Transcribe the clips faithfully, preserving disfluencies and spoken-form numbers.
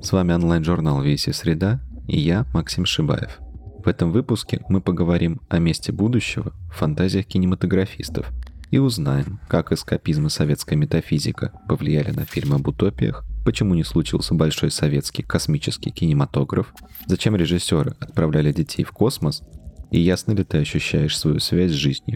С вами онлайн-журнал «Веси Среда» и я, Максим Шибаев. В этом выпуске мы поговорим о месте будущего в фантазиях кинематографистов и узнаем, как эскапизм и советская метафизика повлияли на фильмы об утопиях, почему не случился большой советский космический кинематограф, зачем режиссеры отправляли детей в космос и ясно ли ты ощущаешь свою связь с жизнью.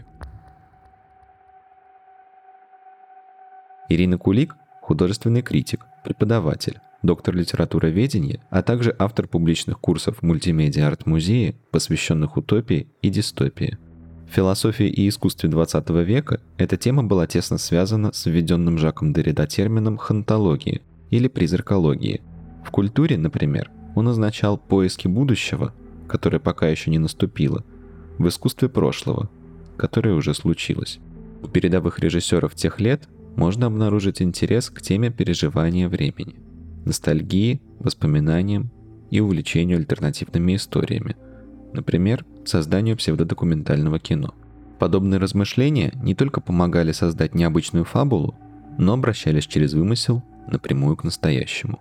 Ирина Кулик – художественный критик, преподаватель, доктор литературоведения, а также автор публичных курсов мультимедиа-арт-музея, посвященных утопии и дистопии. В философии и искусстве двадцатого века эта тема была тесно связана с введенным Жаком Деррида термином хонтологии или призракологии. В культуре, например, он означал поиски будущего, которое пока еще не наступило, в искусстве прошлого, которое уже случилось. У передовых режиссеров тех лет можно обнаружить интерес к теме переживания времени, ностальгии, воспоминаниям и увлечению альтернативными историями, например, созданию псевдодокументального кино. Подобные размышления не только помогали создать необычную фабулу, но обращались через вымысел напрямую к настоящему.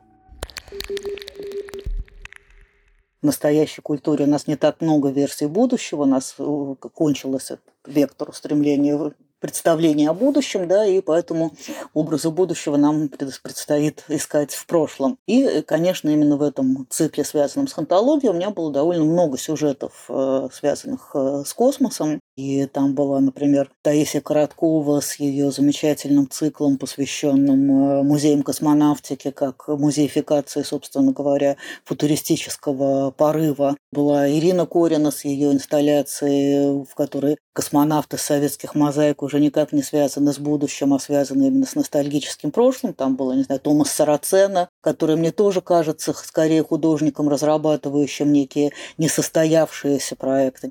В настоящей культуре у нас не так много версий будущего, у нас кончился этот вектор устремления представления о будущем, да, и поэтому образы будущего нам предстоит искать в прошлом. И, конечно, именно в этом цикле, связанном с хонтологией, у меня было довольно много сюжетов, связанных с космосом. И там была, например, Таисия Короткова с ее замечательным циклом, посвященным музеям космонавтики, как музеификации, собственно говоря, футуристического порыва. Была Ирина Корина с ее инсталляцией, в которой космонавты советских мозаик уже никак не связаны с будущим, а связаны именно с ностальгическим прошлым. Там был, не знаю, Томас Сарацена, который мне тоже кажется скорее художником, разрабатывающим некие несостоявшиеся проекты.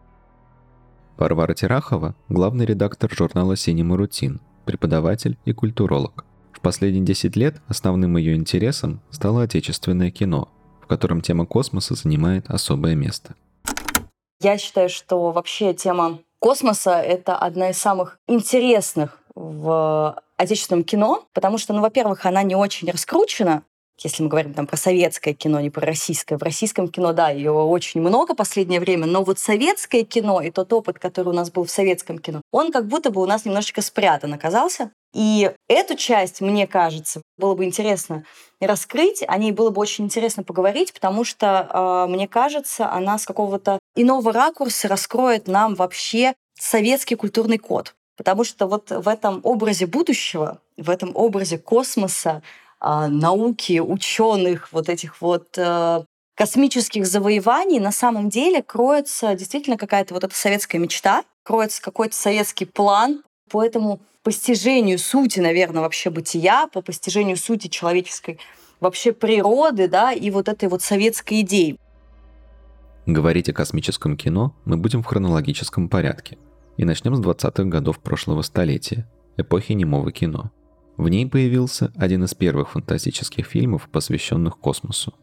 Варвара Терахова – главный редактор журнала «Синема Рутин», преподаватель и культуролог. В последние десять лет основным ее интересом стало отечественное кино, в котором тема космоса занимает особое место. Я считаю, что вообще тема космоса — это одна из самых интересных в отечественном кино, потому что, ну, во-первых, она не очень раскручена. Если мы говорим там про советское кино, не про российское. В российском кино, да, ее очень много в последнее время, но вот советское кино и тот опыт, который у нас был в советском кино, он как будто бы у нас немножечко спрятан оказался. И эту часть, мне кажется, было бы интересно раскрыть, о ней было бы очень интересно поговорить, потому что, э, мне кажется, она с какого-то иного ракурса раскроет нам вообще советский культурный код. Потому что вот в этом образе будущего, в этом образе космоса, науки, ученых, вот этих вот э, космических завоеваний на самом деле кроется действительно какая-то вот эта советская мечта, кроется какой-то советский план по этому постижению сути, наверное, вообще бытия, по постижению сути человеческой вообще природы, да, и вот этой вот советской идеи. Говорить о космическом кино мы будем в хронологическом порядке. И начнем с двадцатых годов прошлого столетия, эпохи немого кино. В ней появился один из первых фантастических фильмов, посвященных космосу.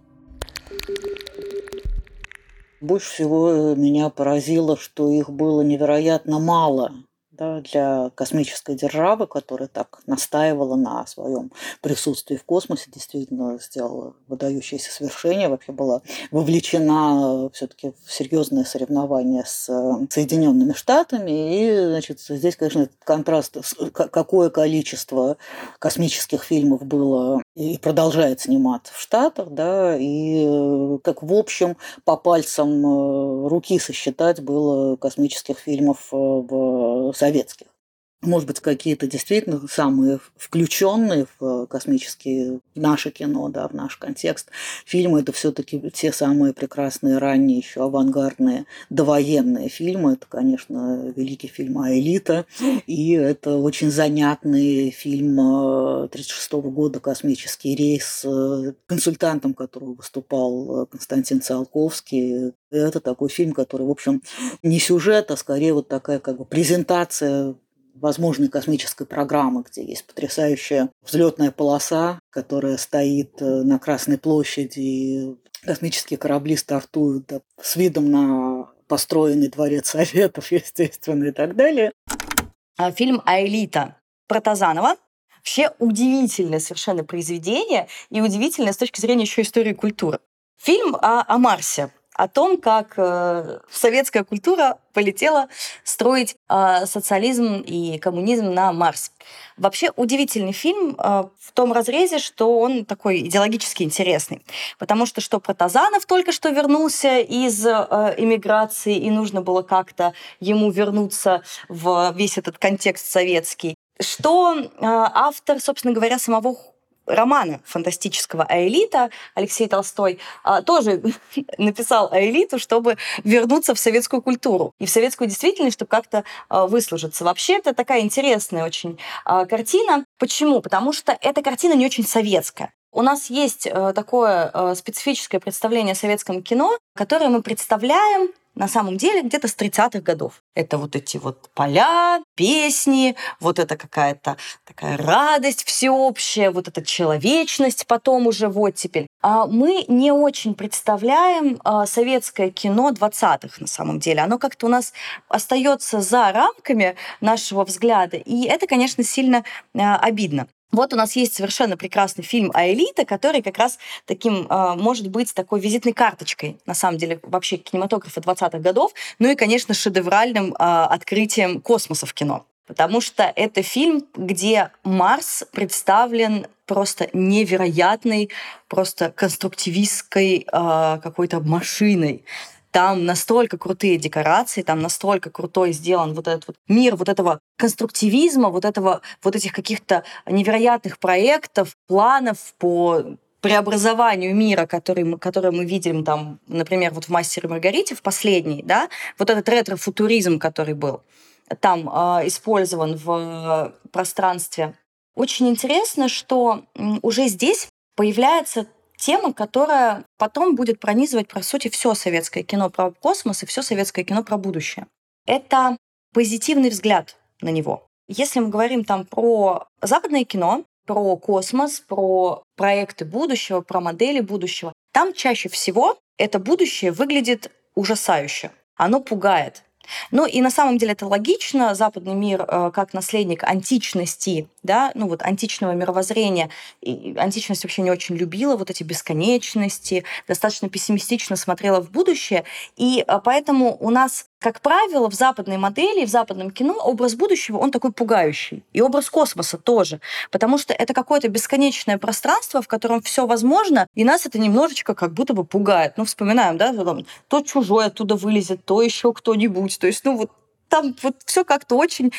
Больше всего меня поразило, что их было невероятно мало, да, для космической державы, которая так настаивала на своем присутствии в космосе, действительно сделала выдающееся свершение, вообще была вовлечена все-таки в серьезные соревнования с Соединенными Штатами. И, значит, здесь, конечно, этот контраст, какое количество космических фильмов было и продолжает сниматься в Штатах, да, и как в общем по пальцам руки сосчитать было космических фильмов в советских. Может быть, какие-то действительно самые включенные в космические, в наше кино, да, в наш контекст фильмы, это все-таки те самые прекрасные ранние еще авангардные довоенные фильмы. Это, конечно, великий фильм «Аэлита», и это очень занятный фильм тысяча девятьсот тридцать шестого года «Космический рейс», консультантом которого выступал Константин Циолковский. Это такой фильм, который, в общем, не сюжет, а скорее вот такая как бы презентация возможной космической программы, где есть потрясающая взлетная полоса, которая стоит на Красной площади, и космические корабли стартуют, да, с видом на построенный дворец Советов, естественно, и так далее. Фильм «Аэлита» Протазанова. Вообще удивительное совершенно произведение и удивительное с точки зрения еще истории культуры. Фильм о, о Марсе, о том, как э, советская культура полетела строить э, социализм и коммунизм на Марс. Вообще удивительный фильм э, в том разрезе, что он такой идеологически интересный. Потому что что Протазанов только что вернулся из э, эмиграции, и нужно было как-то ему вернуться в весь этот контекст советский. Что э, автор, собственно говоря, самого романа фантастического «Аэлита» Алексей Толстой а, тоже написал «Аэлиту», чтобы вернуться в советскую культуру и в советскую действительность, чтобы как-то а, выслужиться. Вообще, это такая интересная очень а, картина. Почему? Потому что эта картина не очень советская. У нас есть а, такое а, специфическое представление о советском кино, которое мы представляем на самом деле где-то с тридцатых годов. Это вот эти вот поля, песни, вот это какая-то такая радость всеобщая, вот эта человечность потом уже в оттепель. А мы не очень представляем а, советское кино двадцатых на самом деле. Оно как-то у нас остается за рамками нашего взгляда, и это, конечно, сильно а, обидно. Вот у нас есть совершенно прекрасный фильм «Аэлита», который как раз таким э, может быть такой визитной карточкой, на самом деле, вообще кинематографа двадцатых годов, ну и, конечно, шедевральным э, открытием космоса в кино. Потому что это фильм, где Марс представлен просто невероятной, просто конструктивистской э, какой-то машиной. Там настолько крутые декорации, там настолько крутой сделан вот этот вот мир вот этого конструктивизма, вот этого, вот этих каких-то невероятных проектов, планов по преобразованию мира, который мы, который мы видим там, например, вот в «Мастере и Маргарите», в последней, да, вот этот ретро-футуризм, который был там э, использован в пространстве. Очень интересно, что уже здесь появляется тема, которая потом будет пронизывать, по сути, все советское кино про космос и все советское кино про будущее. Это позитивный взгляд на него. Если мы говорим там про западное кино, про космос, про проекты будущего, про модели будущего, там чаще всего это будущее выглядит ужасающе. Оно пугает. Ну и на самом деле это логично. Западный мир э, как наследник античности, да, ну вот античного мировоззрения. И античность вообще не очень любила вот эти бесконечности, достаточно пессимистично смотрела в будущее. И э, поэтому у нас, как правило, в западной модели, в западном кино образ будущего, он такой пугающий. И образ космоса тоже. Потому что это какое-то бесконечное пространство, в котором все возможно, и нас это немножечко как будто бы пугает. Ну, вспоминаем, да, там, то чужой оттуда вылезет, то еще кто-нибудь. То есть, ну, вот там вот все как-то очень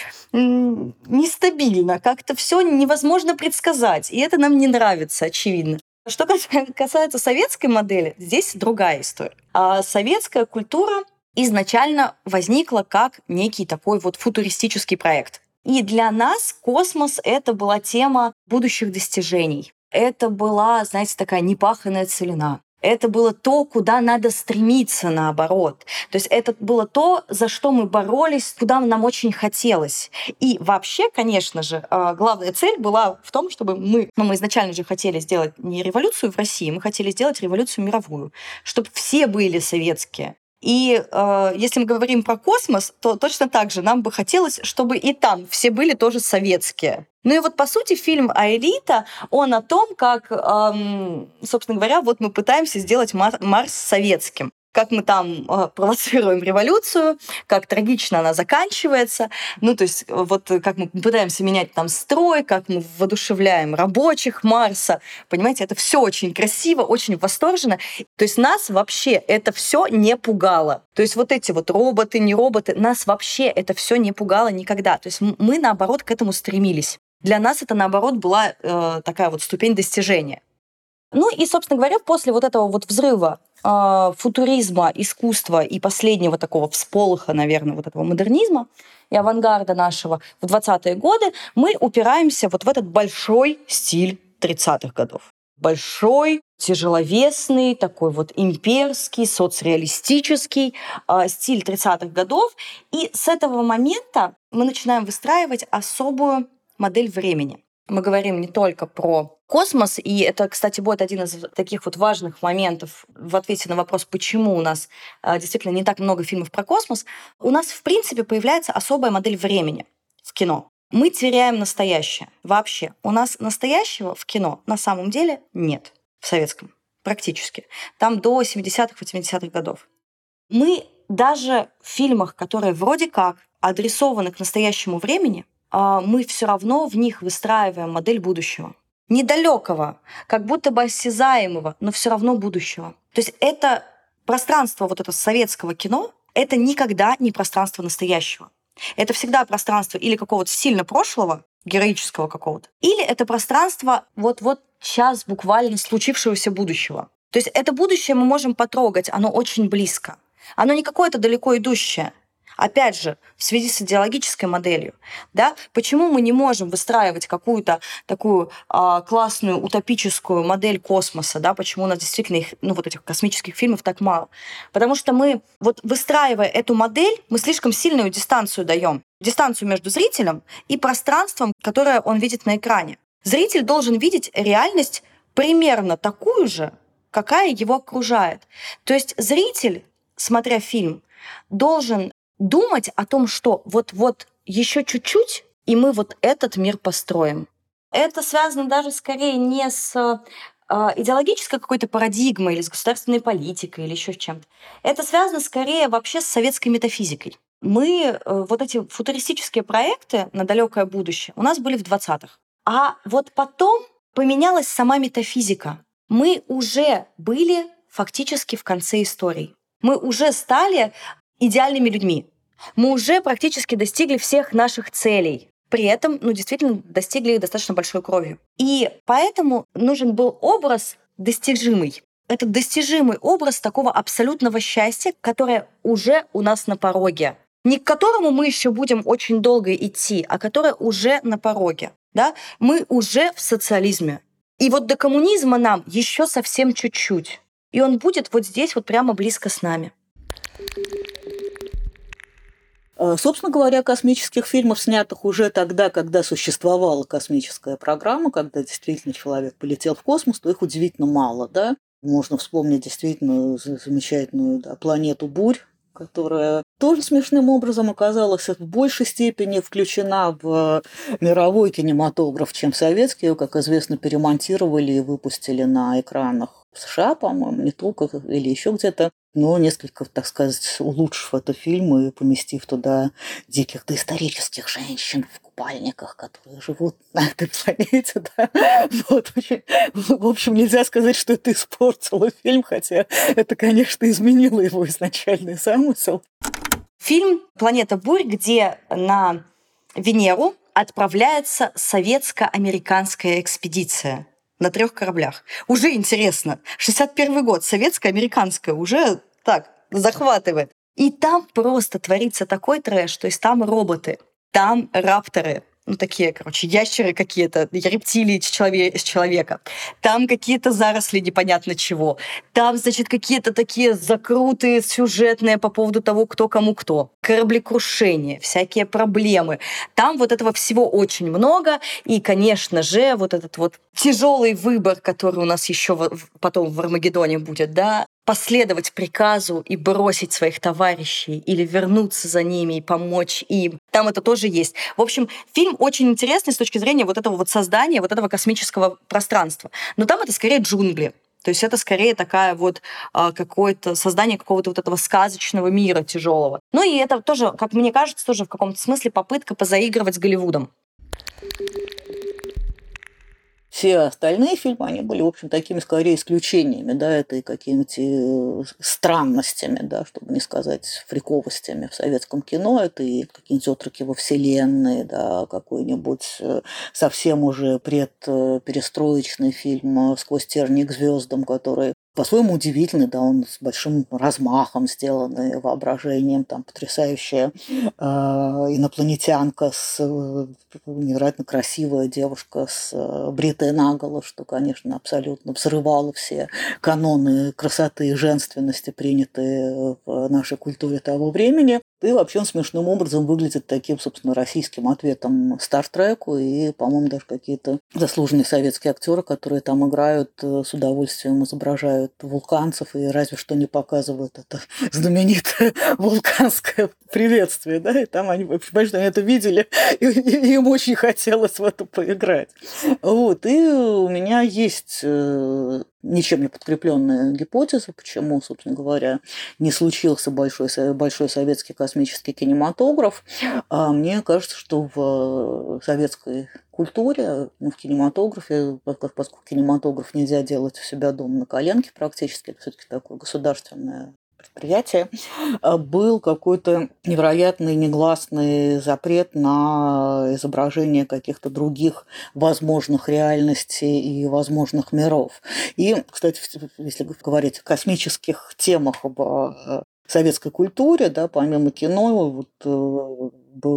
м- нестабильно, как-то все невозможно предсказать. И это нам не нравится, очевидно. Что касается советской модели, здесь другая история. А советская культура изначально возникла как некий такой вот футуристический проект. И для нас космос — это была тема будущих достижений. Это была, знаете, такая непаханная целина. Это было то, куда надо стремиться, наоборот. То есть это было то, за что мы боролись, куда нам очень хотелось. И вообще, конечно же, главная цель была в том, чтобы мы... Ну, мы изначально же хотели сделать не революцию в России, мы хотели сделать революцию мировую, чтобы все были советские. И э, если мы говорим про космос, то точно так же нам бы хотелось, чтобы и там все были тоже советские. Ну и вот, по сути, фильм «Аэлита», он о том, как, эм, собственно говоря, вот мы пытаемся сделать Марс советским. Как мы там э, провоцируем революцию, как трагично она заканчивается. Ну, то есть вот как мы пытаемся менять там строй, как мы воодушевляем рабочих Марса. Понимаете, это все очень красиво, очень восторженно. То есть нас вообще это все не пугало. То есть вот эти вот роботы, не роботы, нас вообще это все не пугало никогда. То есть мы, наоборот, к этому стремились. Для нас это, наоборот, была э, такая вот ступень достижения. Ну и, собственно говоря, после вот этого вот взрыва э, футуризма, искусства и последнего такого всполоха, наверное, вот этого модернизма и авангарда нашего в двадцатые годы, мы упираемся вот в этот большой стиль тридцатых годов. Большой, тяжеловесный, такой вот имперский, соцреалистический э, стиль тридцатых годов. И с этого момента мы начинаем выстраивать особую модель времени. Мы говорим не только про космос, и это, кстати, будет один из таких вот важных моментов в ответе на вопрос, почему у нас э, действительно не так много фильмов про космос. У нас, в принципе, появляется особая модель времени в кино. Мы теряем настоящее. Вообще, у нас настоящего в кино на самом деле нет. В советском. Практически. Там до семидесятых, восьмидесятых годов. Мы даже в фильмах, которые вроде как адресованы к настоящему времени, мы все равно в них выстраиваем модель будущего. Недалекого, как будто бы осязаемого, но все равно будущего. То есть это пространство вот этого советского кино, это никогда не пространство настоящего. Это всегда пространство или какого-то сильно прошлого, героического какого-то, или это пространство вот-вот сейчас буквально случившегося будущего. То есть это будущее мы можем потрогать, оно очень близко. Оно не какое-то далеко идущее. Опять же, в связи с идеологической моделью, да, почему мы не можем выстраивать какую-то такую а, классную утопическую модель космоса, да, почему у нас действительно их, ну, вот этих космических фильмов так мало? Потому что мы, вот выстраивая эту модель, мы слишком сильную дистанцию даем. Дистанцию между зрителем и пространством, которое он видит на экране. Зритель должен видеть реальность примерно такую же, какая его окружает. То есть зритель, смотря фильм, должен думать о том, что вот-вот еще чуть-чуть, и мы вот этот мир построим. Это связано даже скорее не с э, идеологической какой-то парадигмой или с государственной политикой или еще с чем-то. Это связано скорее вообще с советской метафизикой. Мы, э, вот эти футуристические проекты на далекое будущее у нас были в двадцатых. А вот потом поменялась сама метафизика. Мы уже были фактически в конце истории. Мы уже стали идеальными людьми. Мы уже практически достигли всех наших целей. При этом, ну, действительно, достигли их достаточно большой кровью. И поэтому нужен был образ достижимый. Это достижимый образ такого абсолютного счастья, которое уже у нас на пороге. Не к которому мы еще будем очень долго идти, а которое уже на пороге. Да? Мы уже в социализме. И вот до коммунизма нам еще совсем чуть-чуть. И он будет вот здесь, вот прямо близко с нами. Собственно говоря, космических фильмов, снятых уже тогда, когда существовала космическая программа, когда действительно человек полетел в космос, то их удивительно мало, да. Можно вспомнить действительно замечательную, да, «Планету бурь», которая тоже смешным образом оказалась в большей степени включена в мировой кинематограф, чем советский. Ее, как известно, перемонтировали и выпустили на экранах в США, по-моему, не только, или еще где-то, но несколько, так сказать, улучшив этот фильм и поместив туда диких доисторических женщин в купальниках, которые живут на этой планете. Да. Вот, очень, в общем, нельзя сказать, что это испортило фильм, хотя это, конечно, изменило его изначальный замысел. Фильм «Планета бурь», где на Венеру отправляется советско-американская экспедиция на трех кораблях. Уже интересно. шестьдесят первый год, советско-американская, уже так захватывает. И там просто творится такой трэш, то есть там роботы, там рапторы, ну такие, короче, ящеры какие-то, рептилии с человека. Там какие-то заросли непонятно чего. Там, значит, какие-то такие закруты сюжетные по поводу того, кто кому кто. Кораблекрушение, всякие проблемы. Там вот этого всего очень много. И, конечно же, вот этот вот тяжелый выбор, который у нас еще потом в Армагеддоне будет, да, последовать приказу и бросить своих товарищей или вернуться за ними и помочь им. Там это тоже есть. В общем, фильм очень интересный с точки зрения вот этого вот создания, вот этого космического пространства. Но там это скорее джунгли. То есть это скорее такая вот а, какое-то создание какого-то вот этого сказочного мира тяжелого. Ну и это тоже, как мне кажется, тоже в каком-то смысле попытка позаигрывать с Голливудом. Все остальные фильмы, они были, в общем, такими скорее исключениями, да, это и какими-то странностями, да, чтобы не сказать фриковостями в советском кино, это и какие-нибудь «Отроки во вселенной», да, какой-нибудь совсем уже предперестроечный фильм «Сквозь тернии к звездам», который по-своему удивительный, да, он с большим размахом сделанный, воображением, там потрясающая э, инопланетянка, с, э, невероятно красивая девушка с э, бритой наголо, что, конечно, абсолютно взрывало все каноны красоты и женственности, принятые в нашей культуре того времени. И вообще он смешным образом выглядит таким, собственно, российским ответом Стартреку. И, по-моему, даже какие-то заслуженные советские актеры, которые там играют, с удовольствием изображают вулканцев и разве что не показывают это знаменитое вулканское приветствие. Да? И там они, понимаешь, что они это видели, и, и им очень хотелось в это поиграть. Вот. И у меня есть ничем не подкрепленная гипотеза, почему, собственно говоря, не случился большой, большой советский космический кинематограф. А мне кажется, что в советской культуре, ну, в кинематографе, поскольку кинематограф нельзя делать у себя дома на коленке практически, это все-таки такое государственное предприятие, был какой-то невероятный негласный запрет на изображение каких-то других возможных реальностей и возможных миров. И, кстати, если говорить о космических темах, об советской культуре, да, помимо кино, вот,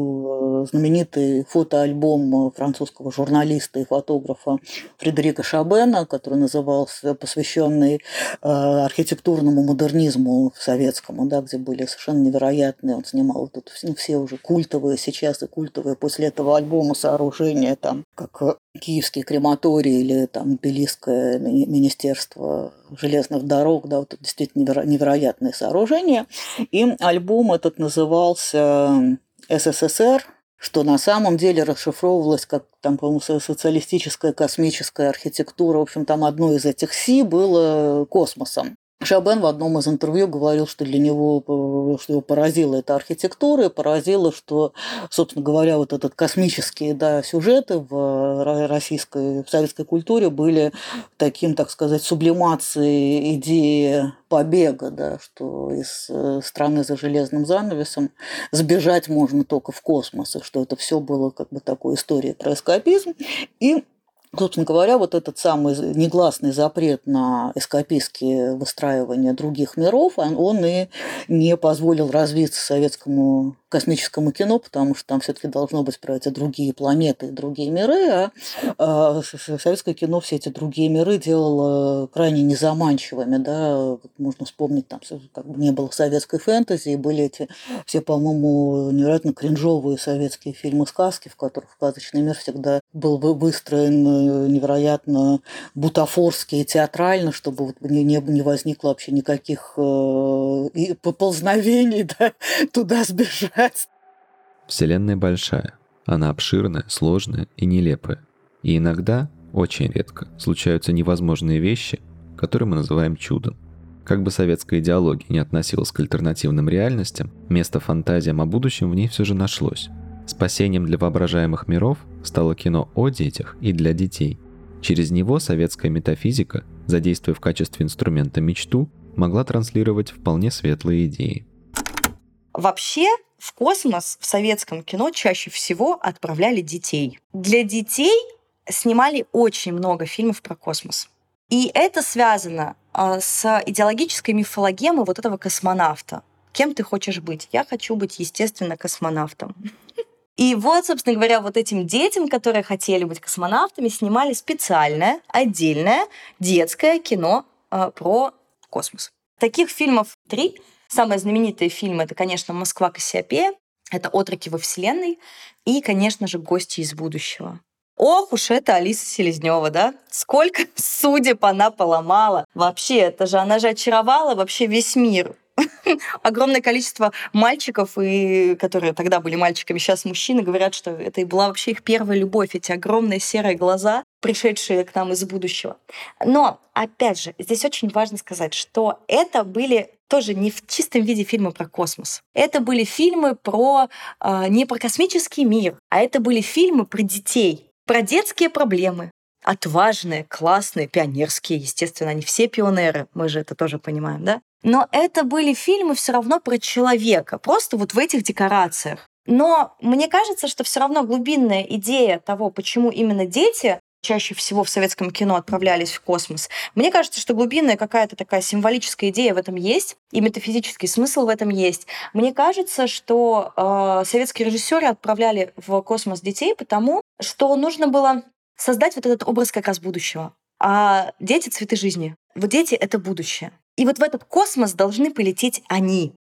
был знаменитый фотоальбом французского журналиста и фотографа Фредерика Шабена, который назывался, посвященный э, архитектурному модернизму советскому, да, где были совершенно невероятные, он снимал тут все, все уже культовые сейчас и культовые после этого альбома сооружения, там, как Киевский крематорий или там Тбилисское министерство железных дорог, да, вот это действительно неверо- невероятные сооружения. И альбом этот назывался СССР, что на самом деле расшифровывалось как, там, по-моему, социалистическая космическая архитектура. В общем, там одно из этих «Си» было космосом. Шабен в одном из интервью говорил, что для него, что его поразила эта архитектура, и поразило, что, собственно говоря, вот этот космические, да, сюжеты в российской, в советской культуре были таким, так сказать, сублимацией идеи побега, да, что из страны за железным занавесом сбежать можно только в космос, и что это все было как бы такой историей про эскапизм. И собственно говоря, вот этот самый негласный запрет на эскапистские выстраивания других миров, он, он и не позволил развиться советскому космическому кино, потому что там все-таки должно быть про эти другие планеты и другие миры, а, а советское кино все эти другие миры делало крайне незаманчивыми. Да? Вот можно вспомнить, там как бы не было советской фэнтези, и были эти все, по-моему, невероятно кринжовые советские фильмы-сказки, в которых сказочный мир всегда был выстроен невероятно бутафорски и театрально, чтобы вот не, не, не возникло вообще никаких э, поползновений, да, туда сбежать. Вселенная большая. Она обширная, сложная и нелепая. И иногда, очень редко, случаются невозможные вещи, которые мы называем чудом. Как бы советская идеология не относилась к альтернативным реальностям, место фантазиям о будущем в ней все же нашлось. Спасением для воображаемых миров стало кино о детях и для детей. Через него советская метафизика, задействуя в качестве инструмента мечту, могла транслировать вполне светлые идеи. Вообще, в космос в советском кино чаще всего отправляли детей. Для детей снимали очень много фильмов про космос. И это связано с идеологической мифологемой вот этого космонавта. Кем ты хочешь быть? Я хочу быть, естественно, космонавтом. И вот, собственно говоря, вот этим детям, которые хотели быть космонавтами, снимали специальное, отдельное детское кино э, про космос. Таких фильмов три. Самые знаменитые фильмы — это, конечно, «Москва. Кассиопея», это «Отроки во Вселенной» и, конечно же, «Гости из будущего». Ох уж это Алиса Селезнева, да? Сколько судеб она поломала. Вообще, это же она же очаровала вообще весь мир. Огромное количество мальчиков, и, которые тогда были мальчиками, сейчас мужчины, говорят, что это и была вообще их первая любовь, эти огромные серые глаза, пришедшие к нам из будущего. Но, опять же, здесь очень важно сказать, что это были тоже не в чистом виде фильмы про космос. Это были фильмы про э, не про космический мир, а это были фильмы про детей, про детские проблемы. Отважные, классные, пионерские, естественно, они все пионеры, мы же это тоже понимаем, да? Но это были фильмы все равно про человека, просто вот в этих декорациях. Но мне кажется, что все равно глубинная идея того, почему именно дети чаще всего в советском кино отправлялись в космос, мне кажется, что глубинная какая-то такая символическая идея в этом есть, и метафизический смысл в этом есть. Мне кажется, что э, советские режиссеры отправляли в космос детей, потому что нужно было создать вот этот образ как раз будущего. А дети — цветы жизни. Вот дети — это будущее. И вот в этот космос должны полететь они.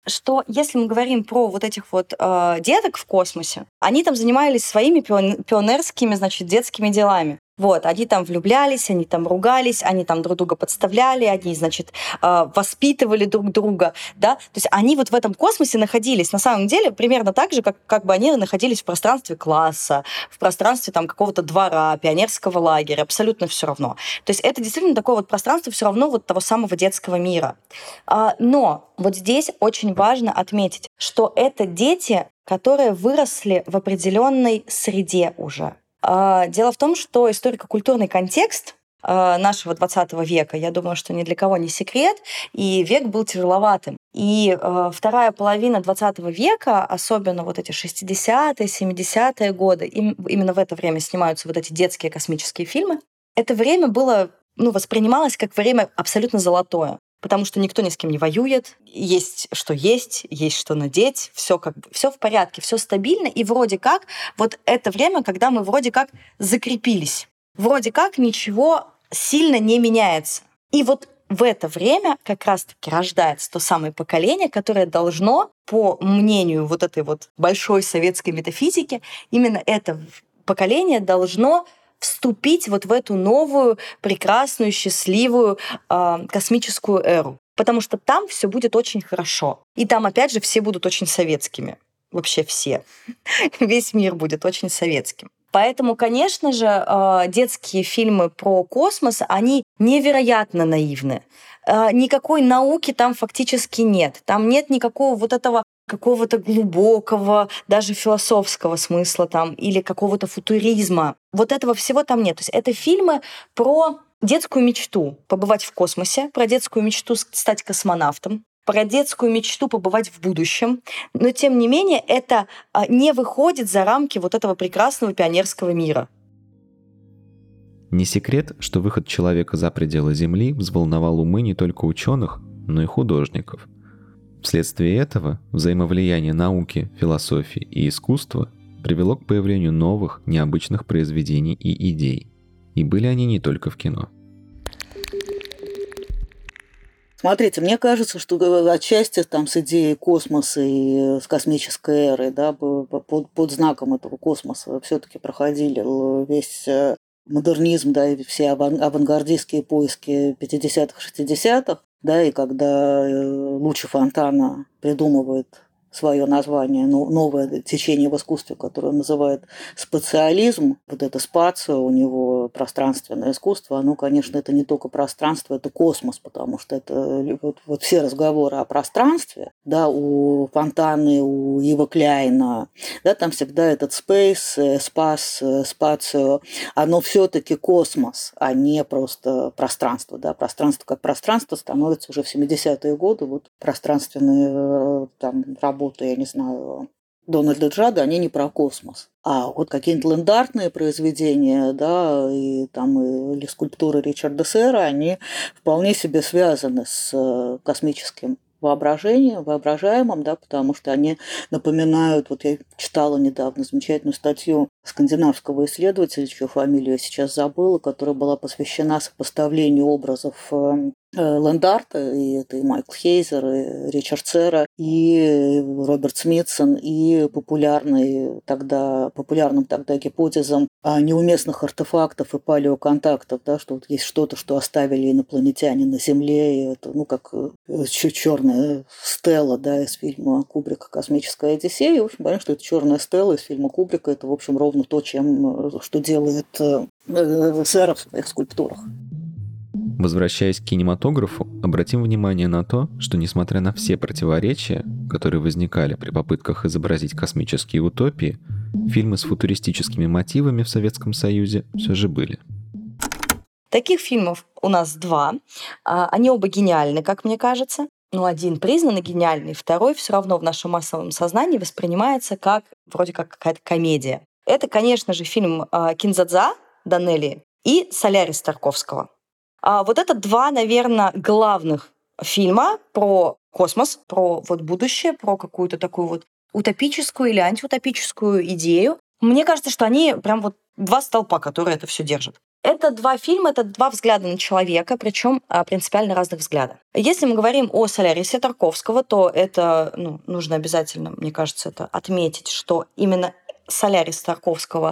что если мы говорим про вот этих вот э, деток в космосе, они там занимались своими пион- пионерскими, значит, детскими делами. Вот, они там влюблялись, они там ругались, они там друг друга подставляли, они, значит, воспитывали друг друга, да, то есть они вот в этом космосе находились, на самом деле, примерно так же, как, как бы они находились в пространстве класса, в пространстве там какого-то двора, пионерского лагеря, абсолютно все равно. То есть это действительно такое вот пространство все равно вот того самого детского мира. Но вот здесь очень важно отметить, что это дети, которые выросли в определенной среде уже. Дело в том, что историко-культурный контекст нашего двадцатого века, я думаю, что ни для кого не секрет, и век был тяжеловатым. И вторая половина двадцатого века, особенно вот эти шестидесятые, семидесятые годы, им, именно в это время снимаются вот эти детские космические фильмы, это время было, ну, воспринималось как время абсолютно золотое. Потому что никто ни с кем не воюет, есть что есть, есть что надеть, все как бы все в порядке, все стабильно, и вроде как вот это время, когда мы вроде как закрепились, вроде как ничего сильно не меняется. И вот в это время как раз-таки рождается то самое поколение, которое должно, по мнению вот этой вот большой советской метафизики, именно это поколение должно вступить вот в эту новую, прекрасную, счастливую э, космическую эру. Потому что там все будет очень хорошо. И там, опять же, все будут очень советскими. Вообще все. Весь мир будет очень советским. Поэтому, конечно же, э, детские фильмы про космос, они невероятно наивны. Э, никакой науки там фактически нет. Там нет никакого вот этого какого-то глубокого, даже философского смысла там, или какого-то футуризма. Вот этого всего там нет. То есть это фильмы про детскую мечту побывать в космосе, про детскую мечту стать космонавтом, про детскую мечту побывать в будущем. Но, тем не менее, это не выходит за рамки вот этого прекрасного пионерского мира. Не секрет, что выход человека за пределы Земли взволновал умы не только ученых, но и художников. Вследствие этого взаимовлияние науки, философии и искусства привело к появлению новых, необычных произведений и идей. И были они не только в кино. Смотрите, мне кажется, что отчасти там с идеей космоса и с космической эры, да, под, под знаком этого космоса все-таки проходили весь модернизм, да, и все авангардистские поиски пятидесятых, шестидесятых, да, и когда Лучо Фонтана придумывает свое название, новое течение в искусстве, которое он называет спациализм. Вот это спацио, у него пространственное искусство, оно, конечно, это не только пространство, это космос, потому что это вот, вот все разговоры о пространстве, да, у Фонтаны, у Ива Кляйна, да, там всегда этот space, спас, спацио, оно все-таки космос, а не просто пространство, да, пространство как пространство становится уже в семидесятые годы, вот пространственные там работы, я не знаю, Дональда Джада, они не про космос. А вот какие-то лендартные произведения, да, и там или скульптуры Ричарда Сера, они вполне себе связаны с космическим воображением, воображаемым, да, потому что они напоминают, вот я читала недавно замечательную статью скандинавского исследователя, чью фамилию я сейчас забыла, которая была посвящена сопоставлению образов Лендарта, и это и Майкл Хейзер, и Ричард Сера, и Роберт Смитсон, и популярный тогда, популярным тогда гипотезам неуместных артефактов и палеоконтактов, да, что вот есть что-то, что оставили инопланетяне на Земле, и это, ну, как черная стела, да, из фильма Кубрика «Космическая Одиссея». И, в общем, понятно, что это черная стела из фильма Кубрика, это, в общем, ровно то, чем, что делает Сера в своих скульптурах. Возвращаясь к кинематографу, обратим внимание на то, что несмотря на все противоречия, которые возникали при попытках изобразить космические утопии, фильмы с футуристическими мотивами в Советском Союзе все же были. Таких фильмов у нас два. Они оба гениальны, как мне кажется. Ну, один признанно гениальный, второй все равно в нашем массовом сознании воспринимается как вроде как какая-то комедия. Это, конечно же, фильм «Кин-дза-дза» Данелии и «Солярис» Тарковского. А вот это два, наверное, главных фильма про космос, про вот будущее, про какую-то такую вот утопическую или антиутопическую идею. Мне кажется, что они прям вот два столпа, которые это все держат. Это два фильма, это два взгляда на человека, причем принципиально разных взглядов. Если мы говорим о «Солярисе» Тарковского, то это, ну, нужно обязательно, мне кажется, это отметить, что именно «Солярис» Тарковского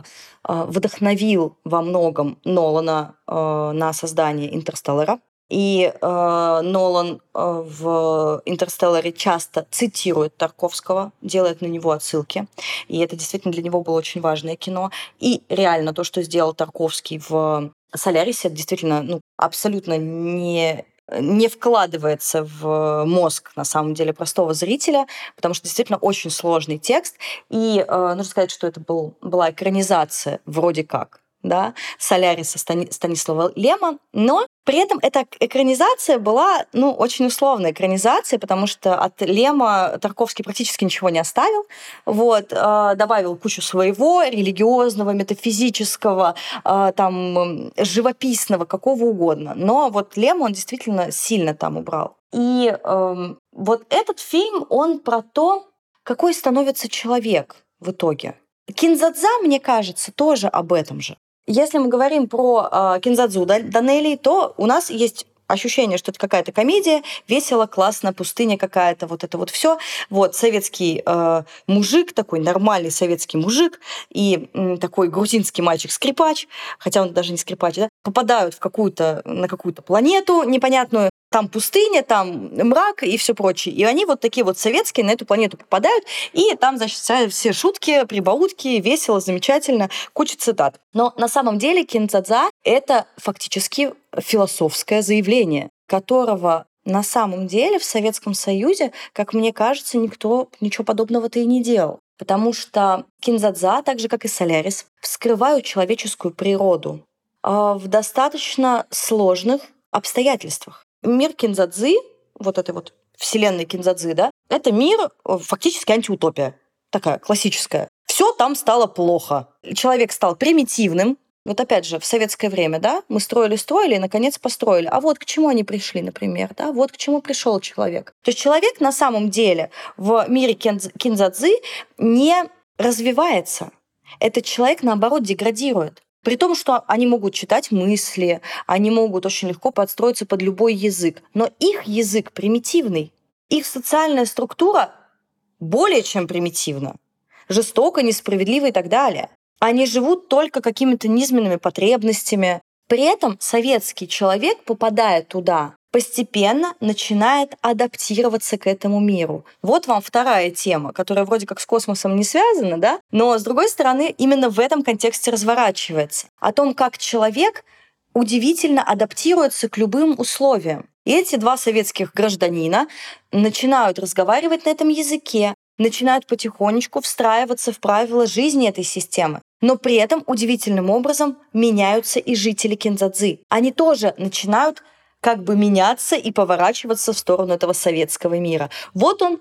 вдохновил во многом Нолана на создание «Интерстеллара». И э, Нолан э, в «Интерстелларе» часто цитирует Тарковского, делает на него отсылки. И это действительно для него было очень важное кино. И реально то, что сделал Тарковский в «Солярисе», это действительно ну, абсолютно не, не вкладывается в мозг, на самом деле, простого зрителя, потому что действительно очень сложный текст. И э, нужно сказать, что это был, была экранизация вроде как. Да, «Соляриса» Стани- Станислава Лема, но при этом эта экранизация была ну, очень условная экранизация, потому что от Лема Тарковский практически ничего не оставил. Вот, э, добавил кучу своего, религиозного, метафизического, э, там, живописного, какого угодно. Но вот Лема он действительно сильно там убрал. И э, вот этот фильм, он про то, какой становится человек в итоге. Кинзадза, мне кажется, тоже об этом же. Если мы говорим про э, Кинзадзу Данелии, то у нас есть ощущение, что это какая-то комедия, весело, классно, пустыня какая-то, вот это вот все. Вот советский э, мужик, такой нормальный советский мужик и э, такой грузинский мальчик-скрипач, хотя он даже не скрипач, да, попадают в какую-то, на какую-то планету непонятную, там пустыня, там мрак и все прочее. И они вот такие вот советские на эту планету попадают, и там, значит, все шутки, прибаутки, весело, замечательно, куча цитат. Но на самом деле Кинзадза — это фактически философское заявление, которого на самом деле в Советском Союзе, как мне кажется, никто ничего подобного-то и не делал. Потому что Кинзадза, так же как и Солярис, вскрывают человеческую природу в достаточно сложных обстоятельствах. Мир Кинзадзы, вот этой вот вселенной Кинзадзы, да, это мир фактически антиутопия, такая классическая. Все там стало плохо. Человек стал примитивным. Вот опять же, в советское время, да, мы строили-строили и, наконец, построили. А вот к чему они пришли, например, да, вот к чему пришел человек. То есть человек на самом деле в мире Кинзадзы не развивается. Этот человек, наоборот, деградирует. При том, что они могут читать мысли, они могут очень легко подстроиться под любой язык. Но их язык примитивный. Их социальная структура более чем примитивна. Жестоко, несправедливо и так далее. Они живут только какими-то низменными потребностями. При этом советский человек, попадая туда, постепенно начинает адаптироваться к этому миру. Вот вам вторая тема, которая вроде как с космосом не связана, да? Но, с другой стороны, именно в этом контексте разворачивается. О том, как человек удивительно адаптируется к любым условиям. И эти два советских гражданина начинают разговаривать на этом языке, начинают потихонечку встраиваться в правила жизни этой системы. Но при этом удивительным образом меняются и жители Кинзадзы. Они тоже начинают как бы меняться и поворачиваться в сторону этого советского мира. Вот он,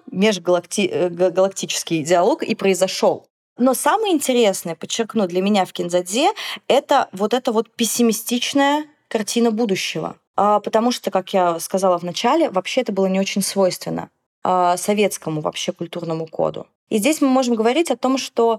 межгалактический диалог, и произошел. Но самое интересное, подчеркну, для меня в Кинзадзе — это вот эта вот пессимистичная картина будущего. Потому что, как я сказала в начале, вообще это было не очень свойственно советскому вообще культурному коду. И здесь мы можем говорить о том, что,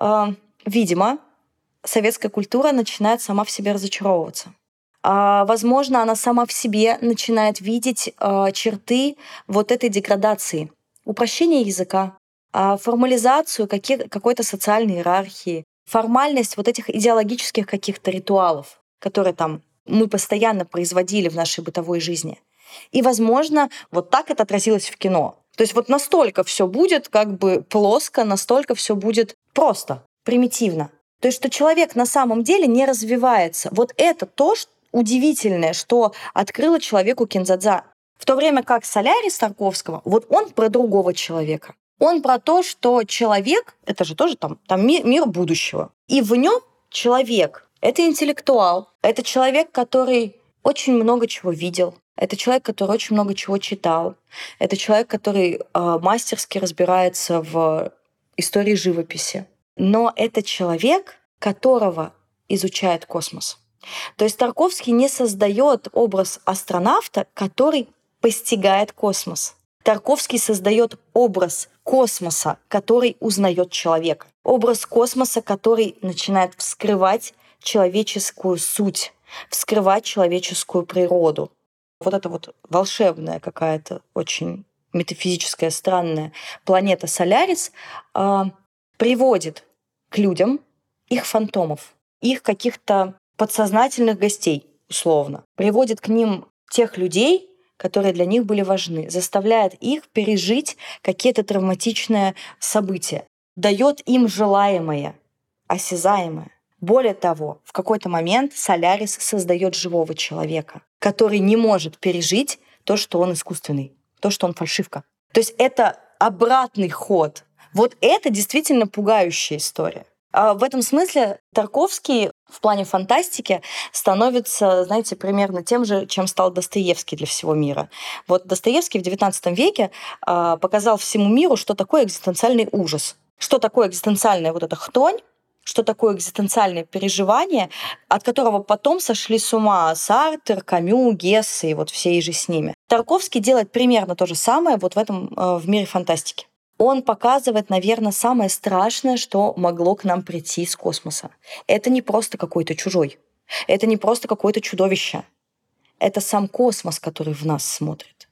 видимо, советская культура начинает сама в себе разочаровываться. Возможно, она сама в себе начинает видеть черты вот этой деградации, упрощения языка, формализацию каких, какой-то социальной иерархии, формальность вот этих идеологических каких-то ритуалов, которые там мы постоянно производили в нашей бытовой жизни. И, возможно, вот так это отразилось в кино. То есть вот настолько все будет как бы плоско, настолько все будет просто, примитивно. То есть что человек на самом деле не развивается. Вот это то, что удивительное, что открыло человеку Кинзадза. В то время как Солярис Тарковского, вот он про другого человека. Он про то, что человек, это же тоже там, там мир, мир будущего. И в нем человек — это интеллектуал, это человек, который очень много чего видел, это человек, который очень много чего читал, это человек, который э, мастерски разбирается в истории живописи. Но это человек, которого изучает космос. То есть Тарковский не создает образ астронавта, который постигает космос. Тарковский создает образ космоса, который узнает человека. Образ космоса, который начинает вскрывать человеческую суть, вскрывать человеческую природу. Вот это вот волшебная какая-то, очень метафизическая, странная планета Солярис э, приводит к людям их фантомов, их каких-то подсознательных гостей, условно. Приводит к ним тех людей, которые для них были важны, заставляет их пережить какие-то травматичные события, дает им желаемое, осязаемое. Более того, в какой-то момент Солярис создает живого человека, который не может пережить то, что он искусственный, то, что он фальшивка. То есть это обратный ход. Вот это действительно пугающая история. А в этом смысле Тарковский в плане фантастики становится, знаете, примерно тем же, чем стал Достоевский для всего мира. Вот Достоевский в девятнадцатом веке показал всему миру, что такое экзистенциальный ужас, что такое экзистенциальная вот эта хтонь, что такое экзистенциальное переживание, от которого потом сошли с ума Сартр, Камю, Гессе и вот все и же с ними. Тарковский делает примерно то же самое вот в этом в мире фантастики. Он показывает, наверное, самое страшное, что могло к нам прийти из космоса. Это не просто какой-то чужой. Это не просто какое-то чудовище. Это сам космос, который в нас смотрит.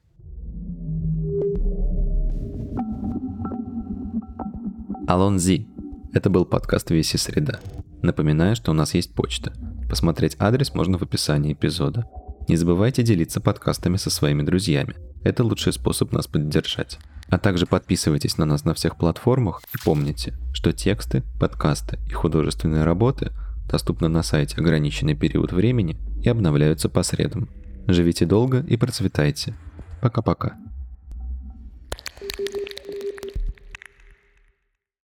Алонзи. Это был подкаст «Веси среда». Напоминаю, что у нас есть почта. Посмотреть адрес можно в описании эпизода. Не забывайте делиться подкастами со своими друзьями. Это лучший способ нас поддержать. А также подписывайтесь на нас на всех платформах и помните, что тексты, подкасты и художественные работы доступны на сайте ограниченный период времени и обновляются по средам. Живите долго и процветайте. Пока-пока.